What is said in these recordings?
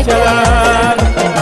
akalar.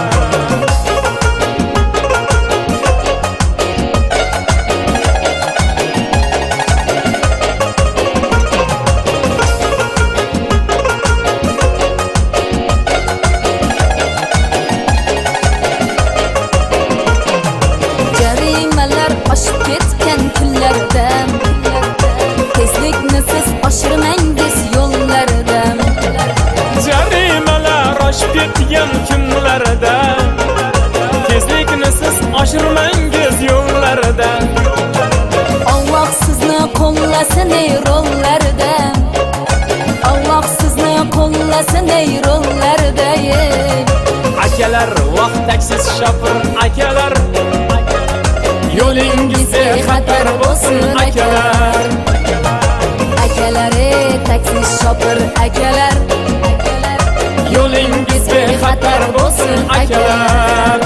Jarimalar oshib ketgan kunlarda tezlikni siz oshirmangiz yo'llarda. Jarimalar oshib ketgan kunlarda tezlikni siz oshirmangiz yo'llarda. Alloh sizni qo'llasin ey rollarda. Alloh sizni qo'llasin ey rollarda. Akalar vaqtaksiz shopir akalar, yo'lingizga xatar bo'lsin akalar. Akalar taksi shopir akalar, yo'lingizga xatar bo'lsin akalar.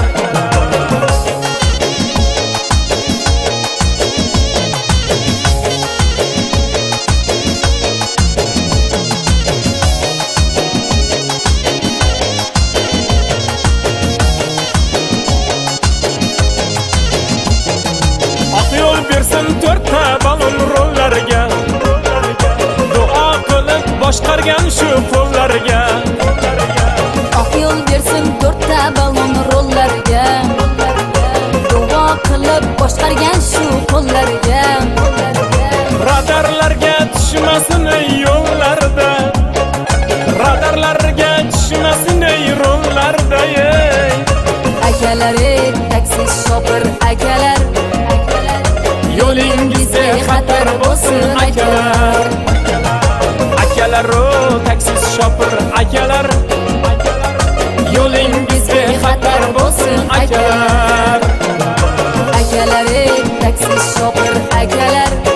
Yo'l bersin to'rtta balon rollarga, duo qilib boshqargan shu qo'llarga. Oq yo'l bersin to'rtta balon rollarga, duo qilib boshqargan shu qo'llarga. Radarlarga tushmasin ey yo'llarda, radarlarga tushmasin ey rollarda. Akalar taksi shopir akalar, yo'lingizga xatar bo'lsin akalar. Akalar taksi shopir akalar, yo'lingizga xatar bo'lsin akalar. akalar taksi shopir akalar.